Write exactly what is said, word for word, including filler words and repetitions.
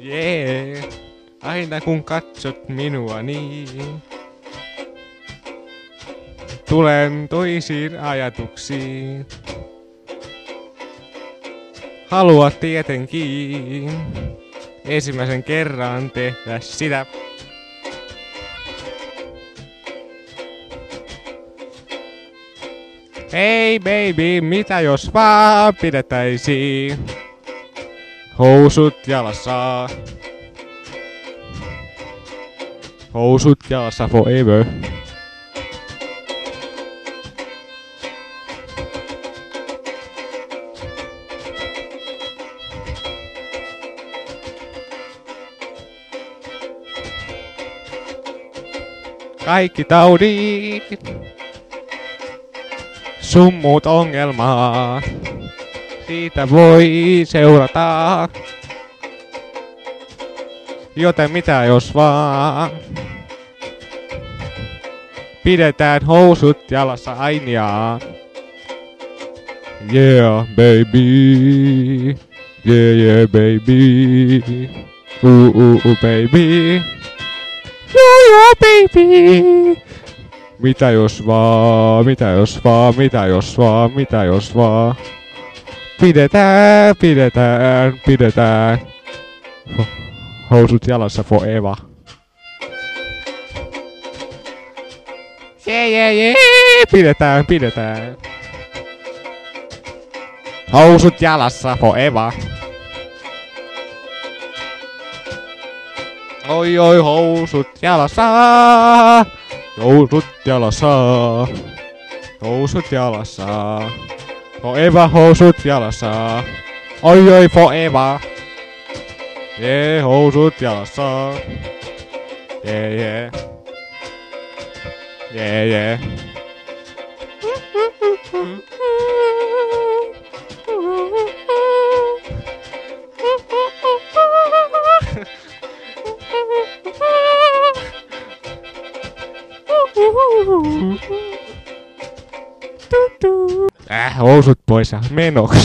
Jee, aina kun katsot minua niin, tulen toisiin ajatuksiin. Haluat tietenkin ensimmäisen kerran tehdä sitä. Hei baby, mitä jos vaan pidettäisiin housut jalassa. Housut jalassa forever. Kaikki taudit, sun muut ongelmat, siitä voi seurata. Joten mitä jos vaan pidetään housut jalassa ainiaan. Yeah baby, yeah yeah baby, ooh ooh ooh baby, yeah yeah baby. Mitä jos vaan, mitä jos vaan, mitä jos vaan, mitä jos vaan. Pidetään, pidetään, pidetään. Housut jalassa forever. Jee, jee, jee. Pidetään, pidetään. Housut jalassa forever. Oi, oi, housut jalassa. Housut jalassa. Housut jalassa. Forever housut jalassa. Oi, oi, forever. Jee, housut jalassa. Jee, jee. Jee, jee. Äh, housut pois ja menoks.